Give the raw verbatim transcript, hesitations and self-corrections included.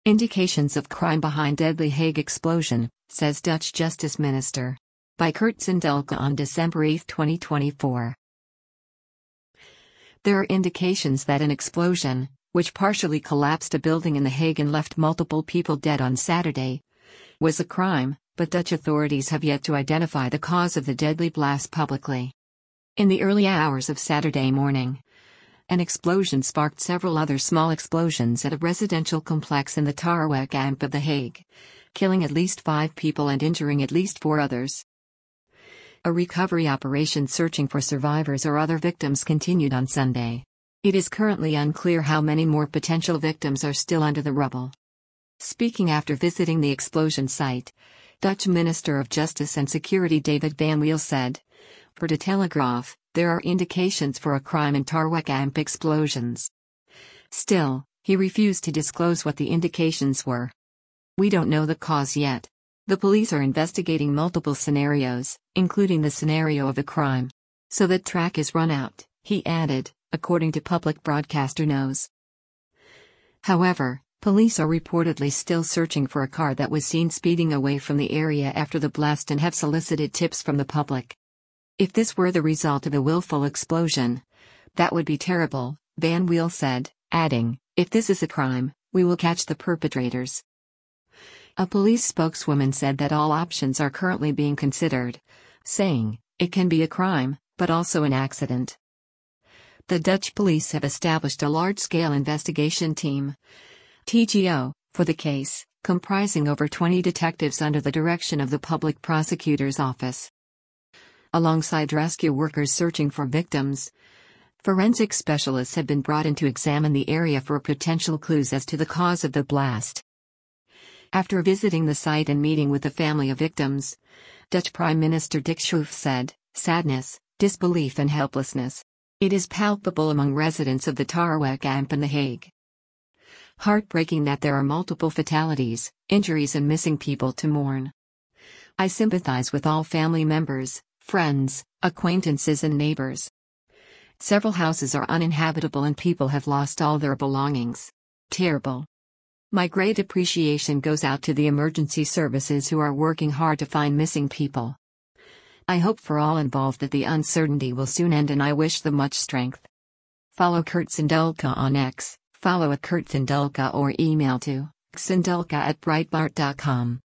Indications of crime behind deadly Hague explosion, says Dutch Justice Minister. By Kurt Sindelke on December eighth twenty twenty-four. There are indications that an explosion, which partially collapsed a building in The Hague and left multiple people dead on Saturday, was a crime, but Dutch authorities have yet to identify the cause of the deadly blast publicly. In the early hours of Saturday morning, an explosion sparked several other small explosions at a residential complex in the Tarwekamp of The Hague, killing at least five people and injuring at least four others. A recovery operation searching for survivors or other victims continued on Sunday. It is currently unclear how many more potential victims are still under the rubble. Speaking after visiting the explosion site, Dutch Minister of Justice and Security David Van Weel said, "For De Telegraaf, there are indications for a crime in Tarwekamp explosions." Still, he refused to disclose what the indications were. "We don't know the cause yet. The police are investigating multiple scenarios, including the scenario of a crime. So that track is run out," he added, according to public broadcaster Knows. However, police are reportedly still searching for a car that was seen speeding away from the area after the blast and have solicited tips from the public. "If this were the result of a willful explosion, that would be terrible," Van Weel said, adding, "If this is a crime, we will catch the perpetrators." A police spokeswoman said that all options are currently being considered, saying, "It can be a crime, but also an accident." The Dutch police have established a large-scale investigation team, T G O, for the case, comprising over twenty detectives under the direction of the Public Prosecutor's Office. Alongside rescue workers searching for victims, forensic specialists have been brought in to examine the area for potential clues as to the cause of the blast. After visiting the site and meeting with the family of victims, Dutch Prime Minister Dick Schoof said, "Sadness, disbelief and helplessness. It is palpable among residents of the Tarwekamp and The Hague. Heartbreaking that there are multiple fatalities, injuries and missing people to mourn. I sympathize with all family members, friends, acquaintances and neighbors. Several houses are uninhabitable and people have lost all their belongings. Terrible. My great appreciation goes out to the emergency services who are working hard to find missing people. I hope for all involved that the uncertainty will soon end and I wish them much strength." Follow Kurt Sindelke on X, follow at Kurt Sindelke or email to sindelke at breitbart dot com.